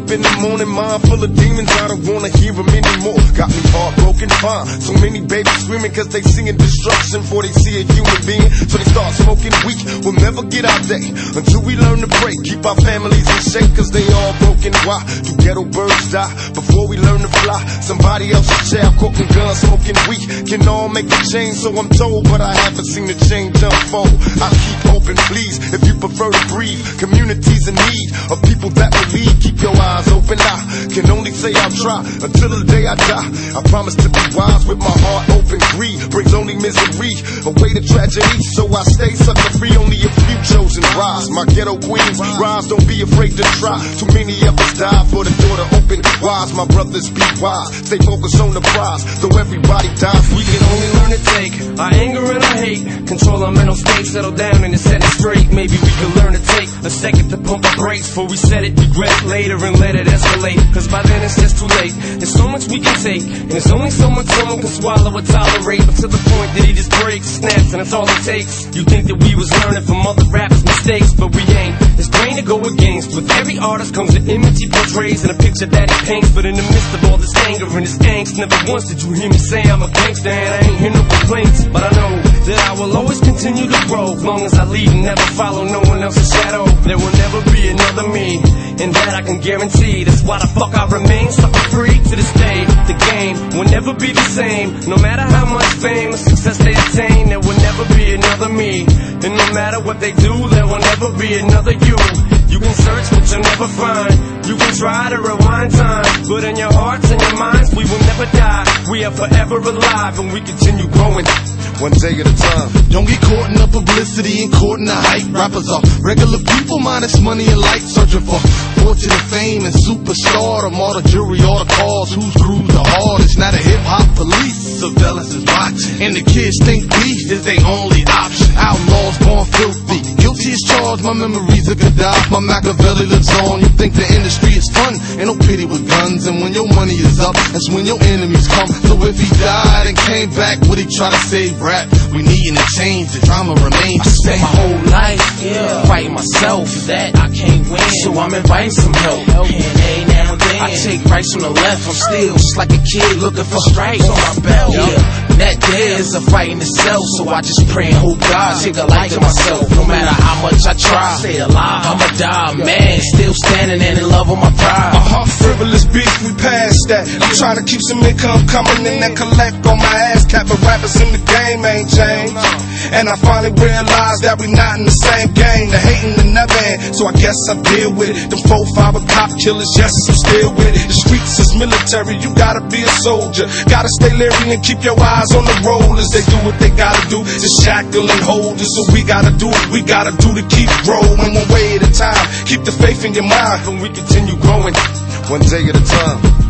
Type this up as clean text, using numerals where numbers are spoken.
up in the morning, mind full of demons, I don't wanna hear them anymore. Got me heartbroken, fine. So many babies screaming cause they seeing destruction before they see a human being. So they start smoking weed, we'll never get our day until we learn to pray. Keep our families in shape cause they all broken. Why do ghetto birds die before we learn to fly? Somebody else's child cooking guns, smoking weed can all make a change, so I'm told, but I haven't seen the change unfold. I keep hoping, please, if you prefer to breathe. Communities in need of people that believe. Keep your eyes open. I can only say I'll try until the day I die. I promise to be wise with my heart open. Greed brings only misery, away to tragedy, so I stay sucker free. Only a few chosen rise. My ghetto queens rise, don't be afraid to try. Too many of us die for the door to open wise. My brothers be wise, stay focused on the prize. Though everybody dies, we can only learn to take our anger and our hate, control our mental state, settle down and set it straight. Maybe we can learn to take a second to pump our brakes before we set it, regret it later and let it escalate. Cause by then it's just too late. There's so much we can take, and there's only so much someone can swallow or tolerate. But to the point that he just breaks, snaps, and that's all it takes. You think that we was learning from other rappers' mistakes, but we ain't. It's grain to go against. With every artist comes an image he portrays and a picture that he paints. But in the midst of all this anger and this angst, never once did you hear me say I'm a gangster, and I ain't hear no complaints. But I know that I will always continue to grow, as long as I lead and never follow no one else's shadow. There will never be another me, and that I can guarantee. That's why the fuck I remain sucker free to this day. The game will never be the same, no matter how much fame or success they attain. There will never be another me, and no matter what they do, there will never be another you. You can search but you'll never find. You can try to rewind time, but in your hearts and your minds we will never die. We are forever alive and we continue growing, one day at a time. Don't get caught in the publicity and caught in the hype. Rappers are regular people minus money and light, searching for fortune and fame and superstardom. All the jury, all the cars, whose crews the hardest. Not a hip-hop police, surveillance is watching, and the kids think beef is their only option. Outlaws born filthy, guilty as charged. My memories of Gaddafi, my Machiavelli lives on. You think the industry is fun, ain't no pity with guns. And when your money is up, that's when your enemies come. So if he died and came back, would he try to save rap? We needin' to change, the drama remains the same. My whole life, fighting myself, that I can't win, so I'm inviting some help. And every now and then I take rights from the left. I'm still just like a kid looking for stripes on my belt. That there is a fight in itself, so I just pray and hope God take a life to myself. No matter how much I try, stay alive, I'ma die, man. Still standing and in love with my pride. Frivolous beef, we past that. I'm trying to keep some income coming in and collect on my ass cap. But rappers in the game ain't changed, and I finally realized that we not in the same game. The hating will never end, so I guess I deal with it. Them 4-5 cop killers, yes, I'm still with it. The streets is military, you gotta be a soldier. Gotta stay leery and keep your eyes on the road as they do what they gotta do. Just shackle and hold it, so we gotta do what we gotta do to keep growing. One way at a time, keep the faith in your mind, and we continue growing, one day at a time.